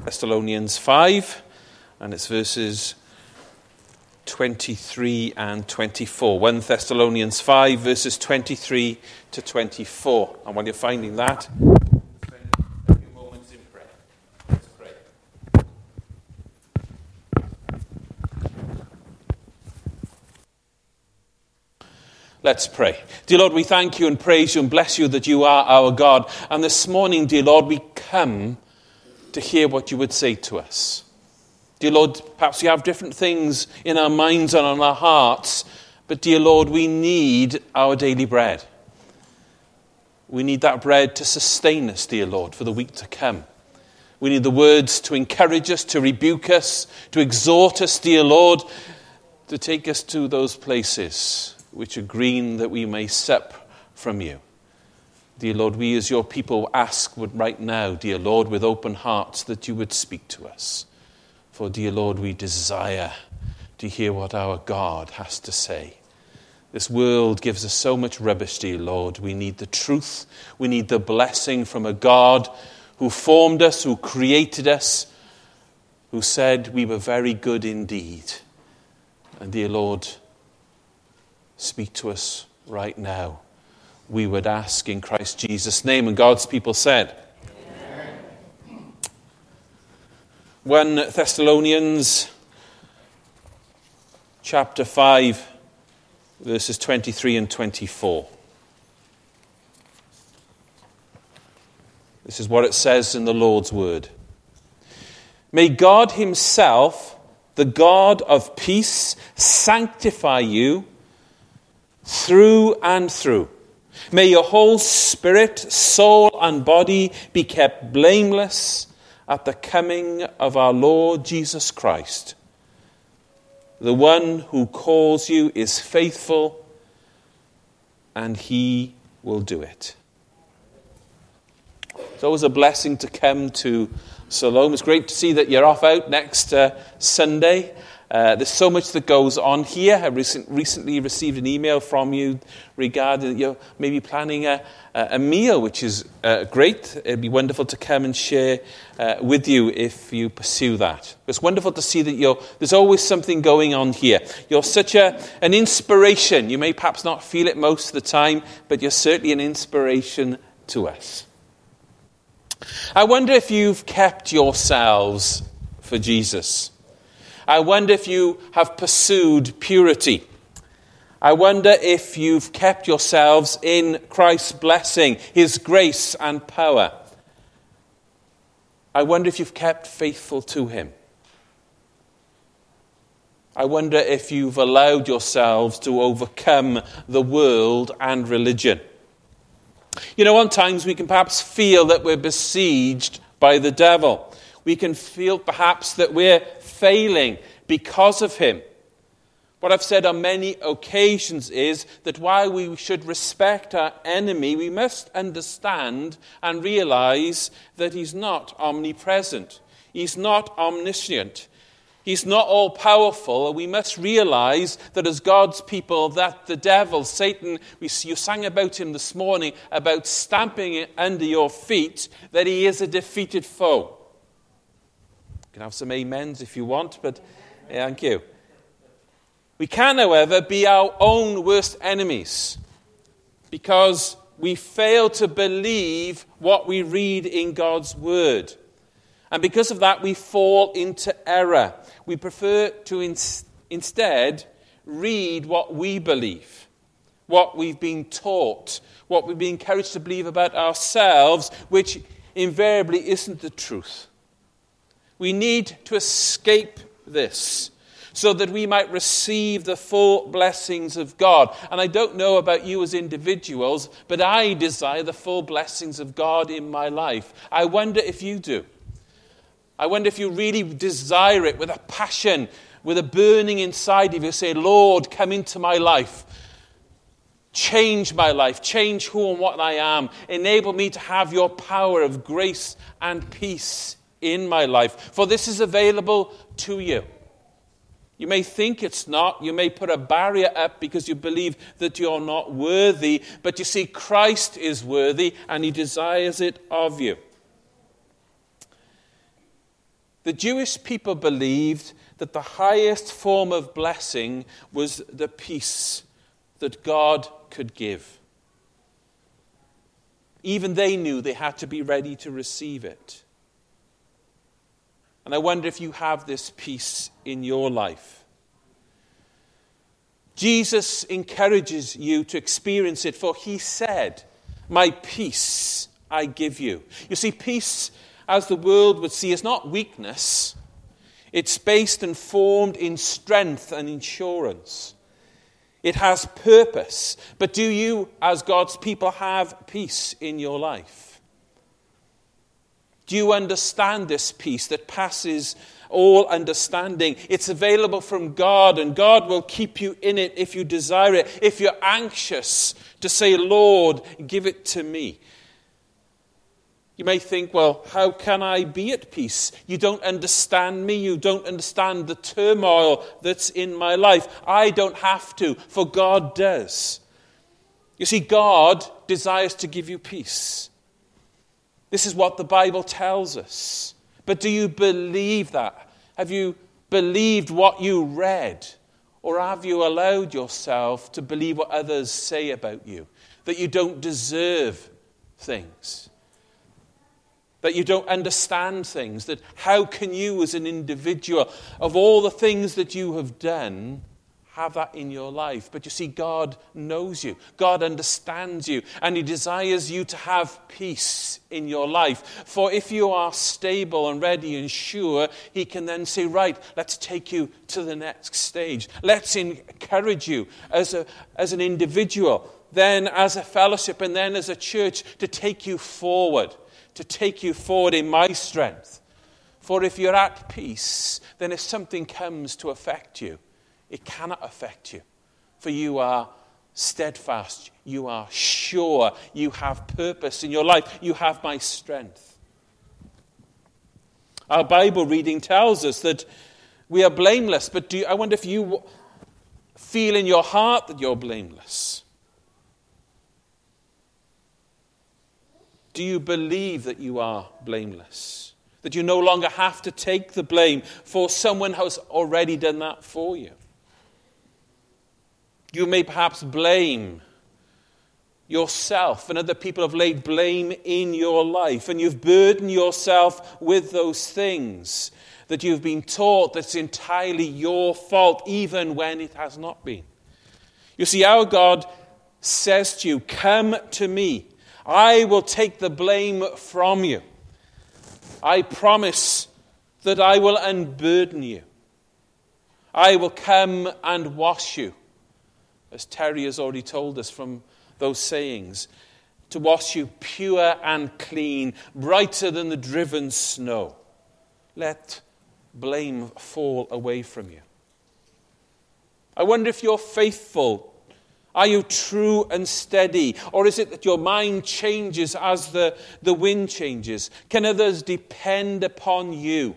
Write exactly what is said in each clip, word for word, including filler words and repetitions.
Thessalonians five, and it's verses twenty-three and twenty-four. First Thessalonians five, verses twenty-three to twenty-four. And while you're finding that, spend a few moments in prayer. Let's pray. Let's pray. Dear Lord, we thank you and praise you and bless you that you are our God. And this morning, dear Lord, we come to hear what you would say to us. Dear Lord, perhaps we have different things in our minds and on our hearts, but dear Lord, we need our daily bread. We need that bread to sustain us, dear Lord, for the week to come. We need the words to encourage us, to rebuke us, to exhort us, dear Lord, to take us to those places which are green that we may sup from you. Dear Lord, we as your people ask right now, dear Lord, with open hearts that you would speak to us. For, dear Lord, we desire to hear what our God has to say. This world gives us so much rubbish, dear Lord. We need the truth. We need the blessing from a God who formed us, who created us, who said we were very good indeed. And, dear Lord, speak to us right now. We would ask in Christ Jesus' name. And God's people said, Amen. First Thessalonians chapter five, verses twenty-three and twenty-four. This is what it says in the Lord's word. May God himself, the God of peace, sanctify you through and through. May your whole spirit, soul, and body be kept blameless at the coming of our Lord Jesus Christ. The one who calls you is faithful, and he will do it. It's always a blessing to come to Siloam. It's great to see that you're off out next uh, Sunday. Uh, there's so much that goes on here. I recent, recently received an email from you regarding you're maybe planning a, a meal, which is uh, great. It'd be wonderful to come and share uh, with you if you pursue that. It's wonderful to see that you're, there's always something going on here. You're such a, an inspiration. You may perhaps not feel it most of the time, but you're certainly an inspiration to us. I wonder if you've kept yourselves for Jesus. I wonder if you have pursued purity. I wonder if you've kept yourselves in Christ's blessing, his grace and power. I wonder if you've kept faithful to him. I wonder if you've allowed yourselves to overcome the world and religion. You know, at times we can perhaps feel that we're besieged by the devil. We can feel perhaps that we're failing because of him. What I've said on many occasions is that while we should respect our enemy, we must understand and realize that he's not omnipresent. He's not omniscient. He's not all-powerful. And we must realize that as God's people, that the devil, Satan, we, you sang about him this morning, about stamping it under your feet, that he is a defeated foe. You can have some amens if you want, but yeah, thank you. We can, however, be our own worst enemies because we fail to believe what we read in God's word. And because of that, we fall into error. We prefer to in- instead read what we believe, what we've been taught, what we've been encouraged to believe about ourselves, which invariably isn't the truth. We need to escape this so that we might receive the full blessings of God. And I don't know about you as individuals, but I desire the full blessings of God in my life. I wonder if you do. I wonder if you really desire it with a passion, with a burning inside of you. Say, Lord, come into my life. Change my life. Change who and what I am. Enable me to have your power of grace and peace in my life. For this is available to you. You may think it's not. You may put a barrier up because you believe that you're not worthy. But you see, Christ is worthy and he desires it of you. The Jewish people believed that the highest form of blessing was the peace that God could give. Even they knew they had to be ready to receive it. And I wonder if you have this peace in your life. Jesus encourages you to experience it, for he said, "My peace I give you." You see, peace, as the world would see, is not weakness. It's based and formed in strength and assurance. It has purpose. But do you, as God's people, have peace in your life? Do you understand this peace that passes all understanding? It's available from God, and God will keep you in it if you desire it. If you're anxious to say, "Lord, give it to me." You may think, well, how can I be at peace? You don't understand me. You don't understand the turmoil that's in my life. I don't have to, for God does. You see, God desires to give you peace. This is what the Bible tells us. But do you believe that? Have you believed what you read? Or have you allowed yourself to believe what others say about you? That you don't deserve things? That you don't understand things? That how can you as an individual, of all the things that you have done, have that in your life? But you see, God knows you. God understands you. And he desires you to have peace in your life. For if you are stable and ready and sure, he can then say, right, let's take you to the next stage. Let's encourage you as a, as an individual, then as a fellowship, and then as a church to take you forward. To take you forward in my strength. For if you're at peace, then if something comes to affect you, it cannot affect you. For you are steadfast. You are sure. You have purpose in your life. You have my strength. Our Bible reading tells us that we are blameless. But do you, I wonder if you feel in your heart that you're blameless. Do you believe that you are blameless? That you no longer have to take the blame, for someone has already done that for you? You may perhaps blame yourself, and other people have laid blame in your life, and you've burdened yourself with those things that you've been taught that's entirely your fault, even when it has not been. You see, our God says to you, "Come to me. I will take the blame from you. I promise that I will unburden you. I will come and wash you," as Terry has already told us from those sayings, "to wash you pure and clean, brighter than the driven snow." Let blame fall away from you. I wonder if you're faithful. Are you true and steady? Or is it that your mind changes as the, the wind changes? Can others depend upon you?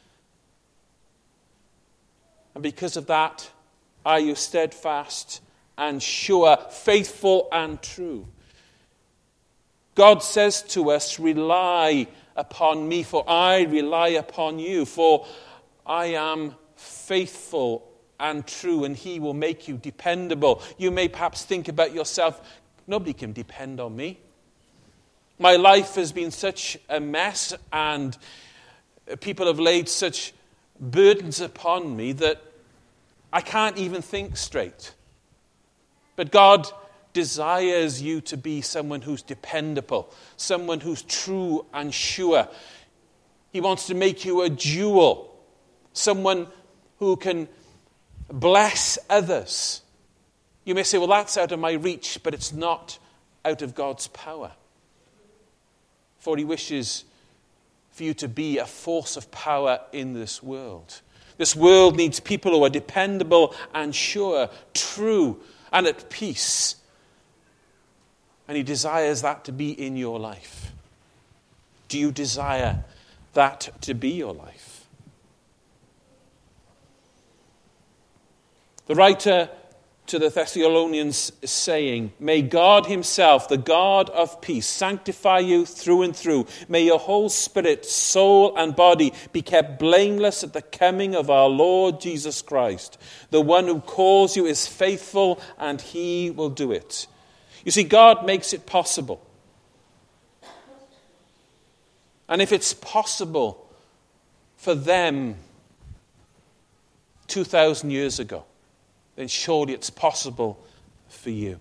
And because of that, are you steadfast and sure, faithful and true? God says to us, "Rely upon me, for I rely upon you, for I am faithful and true, and he will make you dependable." You may perhaps think about yourself, nobody can depend on me. My life has been such a mess, and people have laid such burdens upon me that I can't even think straight. But God desires you to be someone who's dependable, someone who's true and sure. He wants to make you a jewel, someone who can bless others. You may say, well, that's out of my reach, but it's not out of God's power. For he wishes for you to be a force of power in this world. This world needs people who are dependable and sure, true and at peace. And he desires that to be in your life. Do you desire that to be your life? The writer to the Thessalonians saying, may God himself, the God of peace, sanctify you through and through. May your whole spirit, soul, and body be kept blameless at the coming of our Lord Jesus Christ. The one who calls you is faithful, and he will do it. You see, God makes it possible. And if it's possible for them two thousand years ago, then surely it's possible for you.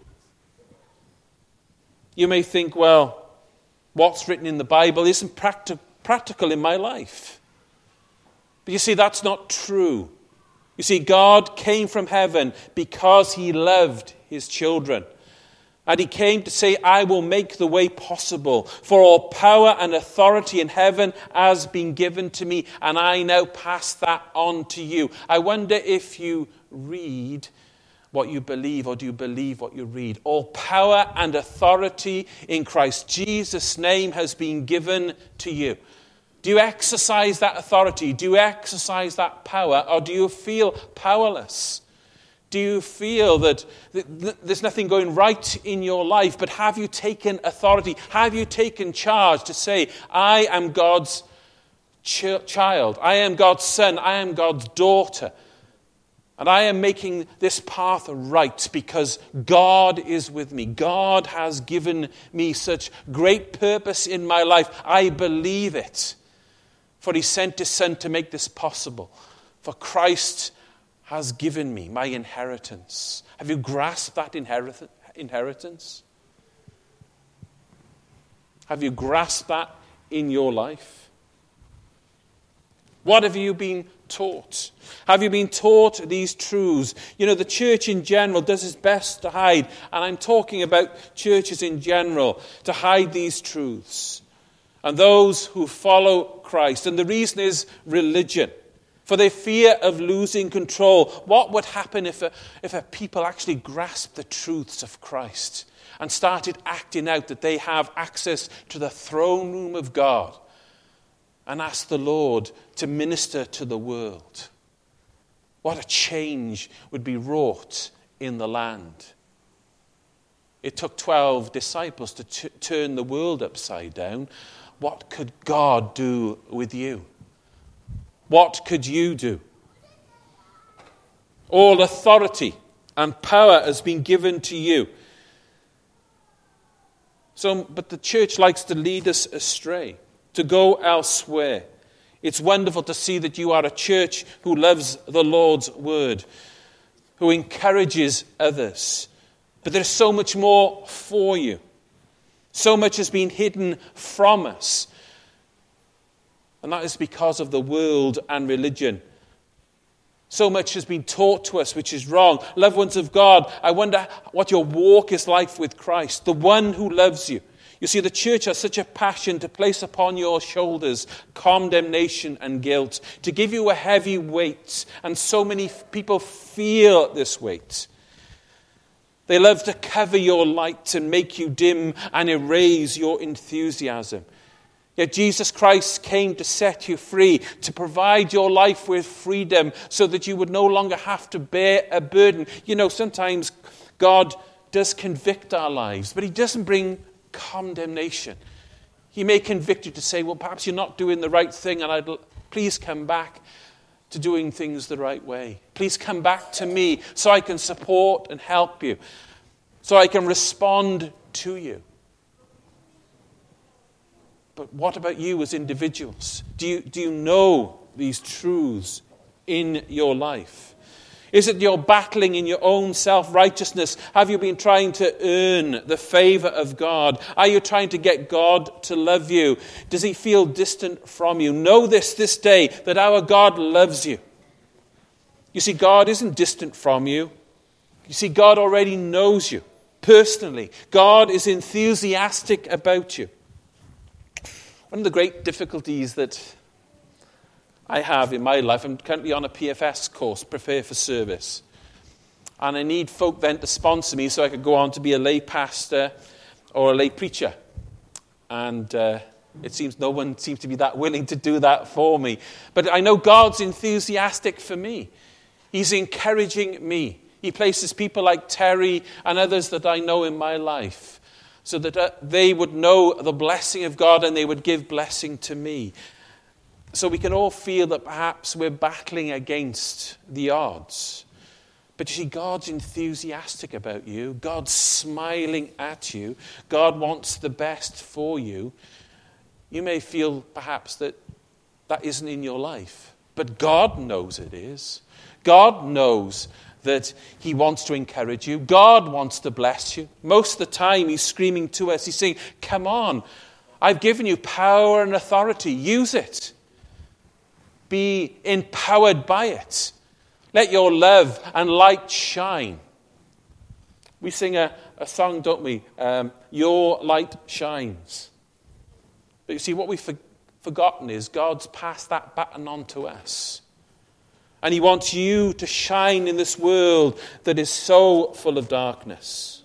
You may think, well, what's written in the Bible isn't practi- practical in my life. But you see, that's not true. You see, God came from heaven because he loved his children. And he came to say, I will make the way possible, for all power and authority in heaven has been given to me, and I now pass that on to you. I wonder if you read what you believe, or do you believe what you read? All power and authority in Christ Jesus' name has been given to you. Do you exercise that authority? Do you exercise that power? Or do you feel powerless? Do you feel that there's nothing going right in your life? But have you taken authority? Have you taken charge to say, I am God's ch- child. I am God's son. I am God's daughter. And I am making this path right because God is with me. God has given me such great purpose in my life. I believe it. For he sent his son to make this possible. For Christ has given me my inheritance. Have you grasped that inherit- inheritance? Have you grasped that in your life? What have you been taught? Have you been taught these truths? You know, the church in general does its best to hide, and I'm talking about churches in general, to hide these truths. And those who follow Christ, and the reason is religion. For they fear of losing control. What would happen if a, if a people actually grasped the truths of Christ and started acting out that they have access to the throne room of God and asked the Lord to minister to the world? What a change would be wrought in the land. It took twelve disciples to t- turn the world upside down. What could God do with you? What could you do? All authority and power has been given to you. So, but the church likes to lead us astray, to go elsewhere. It's wonderful to see that you are a church who loves the Lord's word, who encourages others. But there's so much more for you. So much has been hidden from us. And that is because of the world and religion. So much has been taught to us which is wrong. Loved ones of God, I wonder what your walk is like with Christ, the one who loves you. You see, the church has such a passion to place upon your shoulders condemnation and guilt, to give you a heavy weight, and so many people feel this weight. They love to cover your light and make you dim and erase your enthusiasm. Yet Jesus Christ came to set you free, to provide your life with freedom so that you would no longer have to bear a burden. You know, sometimes God does convict our lives, but he doesn't bring condemnation. He may convict you to say, well, perhaps you're not doing the right thing, and I'd please come back to doing things the right way. Please come back to me so I can support and help you, so I can respond to you. But what about you as individuals? Do you, do you know these truths in your life? Is it you're battling in your own self-righteousness? Have you been trying to earn the favor of God? Are you trying to get God to love you? Does he feel distant from you? Know this this day, that our God loves you. You see, God isn't distant from you. You see, God already knows you personally. God is enthusiastic about you. One of the great difficulties that I have in my life, I'm currently on a P F S course, Prepare for Service. And I need folk then to sponsor me so I could go on to be a lay pastor or a lay preacher. And uh, it seems no one seems to be that willing to do that for me. But I know God's enthusiastic for me. He's encouraging me. He places people like Terry and others that I know in my life so that uh, they would know the blessing of God and they would give blessing to me. So we can all feel that perhaps we're battling against the odds. But you see, God's enthusiastic about you. God's smiling at you. God wants the best for you. You may feel perhaps that that isn't in your life. But God knows it is. God knows that he wants to encourage you. God wants to bless you. Most of the time he's screaming to us. He's saying, come on, I've given you power and authority. Use it. Be empowered by it. Let your love and light shine. We sing a, a song, don't we? Um, your light shines. But you see, what we've for, forgotten is God's passed that baton on to us. And he wants you to shine in this world that is so full of darkness.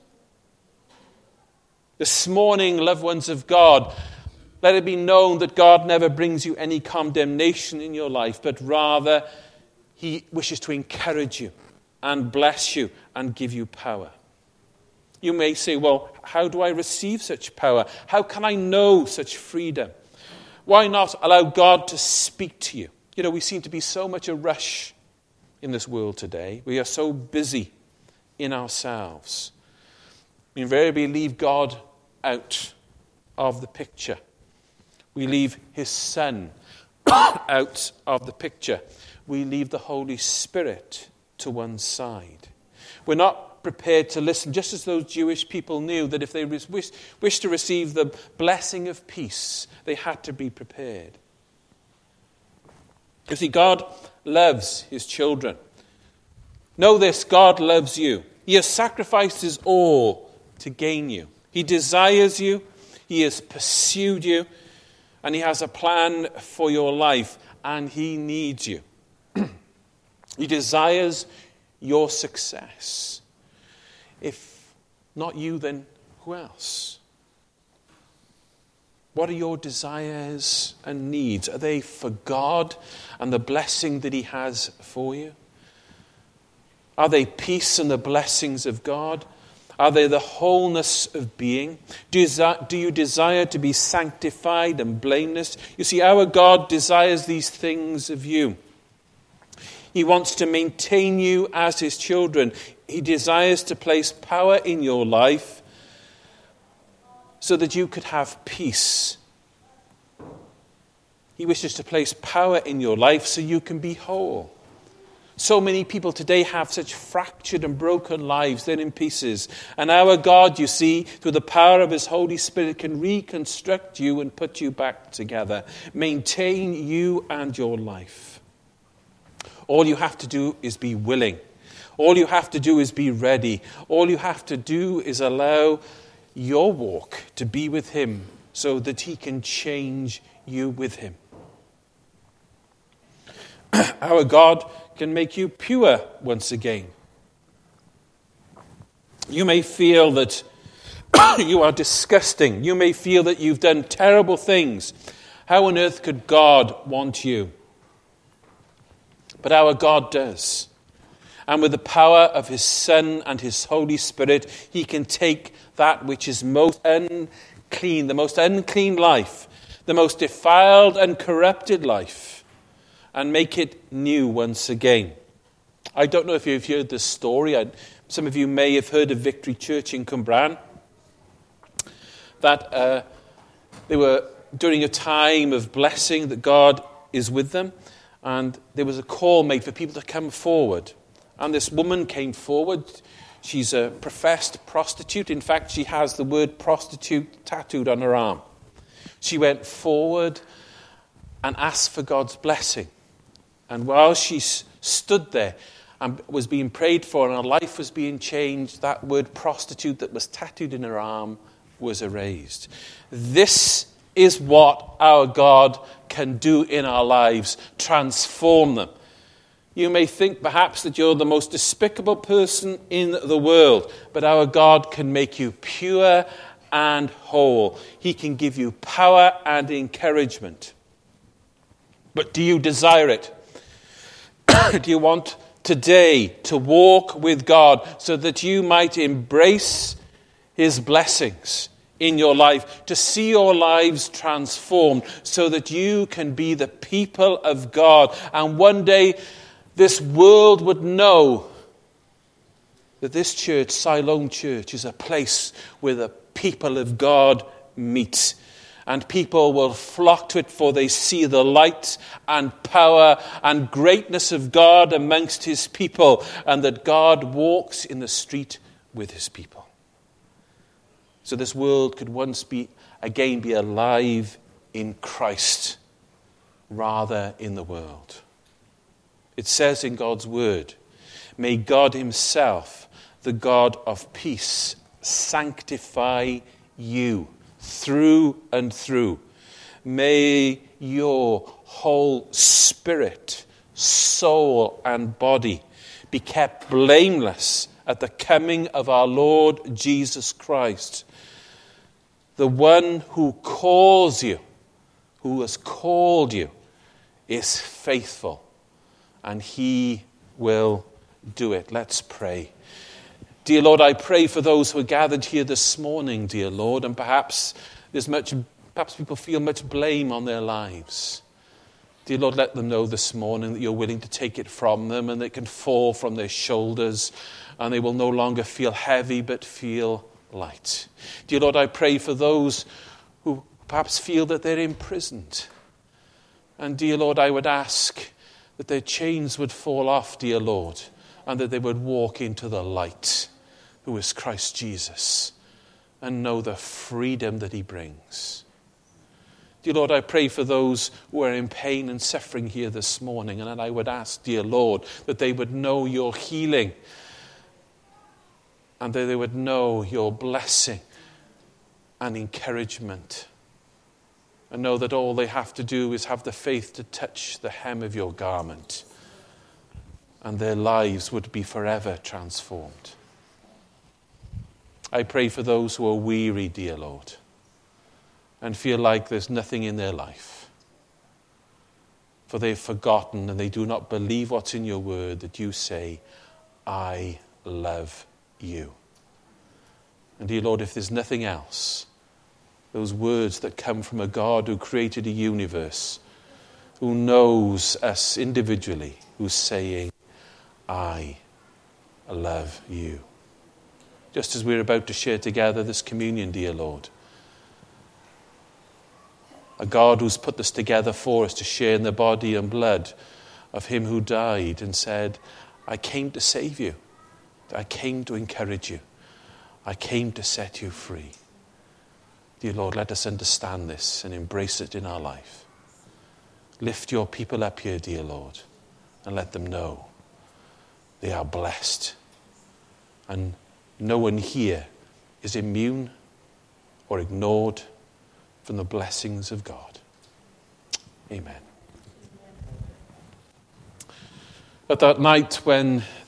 This morning, loved ones of God, let it be known that God never brings you any condemnation in your life, but rather he wishes to encourage you and bless you and give you power. You may say, well, how do I receive such power? How can I know such freedom? Why not allow God to speak to you? You know, we seem to be so much a rush in this world today. We are so busy in ourselves. We invariably leave God out of the picture. We leave his Son out of the picture. We leave the Holy Spirit to one side. We're not prepared to listen, just as those Jewish people knew that if they wish, wished to receive the blessing of peace, they had to be prepared. You see, God loves his children. Know this, God loves you. He has sacrificed his all to gain you. He desires you. He has pursued you. And he has a plan for your life. And he needs you. He desires your success. If not you, then who else? What are your desires and needs? Are they for God and the blessing that he has for you? Are they peace and the blessings of God? Are they the wholeness of being? Do you, do you desire to be sanctified and blameless? You see, our God desires these things of you. He wants to maintain you as his children. He desires to place power in your life so that you could have peace. He wishes to place power in your life so you can be whole. So many people today have such fractured and broken lives. They're in pieces. And our God, you see, through the power of his Holy Spirit, can reconstruct you and put you back together. Maintain you and your life. All you have to do is be willing. All you have to do is be ready. All you have to do is allow your walk to be with him so that he can change you with him. Our God can make you pure once again. You may feel that you are disgusting. You may feel that you've done terrible things. How on earth could God want you? But our God does. And with the power of his Son and his Holy Spirit, he can take that which is most unclean, the most unclean life, the most defiled and corrupted life, and make it new once again. I don't know if you've heard this story. I, some of you may have heard of Victory Church in Cwmbran. That uh, they were during a time of blessing that God is with them. And there was a call made for people to come forward. And this woman came forward. She's a professed prostitute. In fact, she has the word prostitute tattooed on her arm. She went forward and asked for God's blessing. And while she stood there and was being prayed for and her life was being changed, that word prostitute that was tattooed in her arm was erased. This is what our God can do in our lives, transform them. You may think perhaps that you're the most despicable person in the world, but our God can make you pure and whole. He can give you power and encouragement. But do you desire it? Do you want today to walk with God so that you might embrace his blessings in your life, to see your lives transformed so that you can be the people of God. And one day this world would know that this church, Siloam Church, is a place where the people of God meet. And people will flock to it, for they see the light and power and greatness of God amongst his people, and that God walks in the street with his people. So this world could once be, again, be alive in Christ rather in the world. It says in God's word, may God himself, the God of peace, sanctify you through and through. May your whole spirit, soul, and body be kept blameless at the coming of our Lord Jesus Christ. The one who calls you, who has called you, is faithful, and he will do it. Let's pray. Dear Lord, I pray for those who are gathered here this morning, dear Lord, and perhaps there's much, perhaps people feel much blame on their lives. Dear Lord, let them know this morning that you're willing to take it from them, and it can fall from their shoulders, and they will no longer feel heavy but feel light. Dear Lord, I pray for those who perhaps feel that they're imprisoned. And dear Lord, I would ask that their chains would fall off, dear Lord, and that they would walk into the light, who is Christ Jesus, and know the freedom that he brings. Dear Lord, I pray for those who are in pain and suffering here this morning, and I would ask, dear Lord, that they would know your healing, and that they would know your blessing and encouragement, and know that all they have to do is have the faith to touch the hem of your garment, and their lives would be forever transformed. I pray for those who are weary, dear Lord, and feel like there's nothing in their life, for they've forgotten and they do not believe what's in your word, that you say, I love you. And dear Lord, if there's nothing else, those words that come from a God who created a universe, who knows us individually, who's saying, I love you. Just as we're about to share together this communion, dear Lord, a God who's put this together for us to share in the body and blood of him who died and said, I came to save you. I came to encourage you. I came to set you free. Dear Lord, let us understand this and embrace it in our life. Lift your people up here, dear Lord, and let them know they are blessed. And no one here is immune or ignored from the blessings of God. Amen. At that night when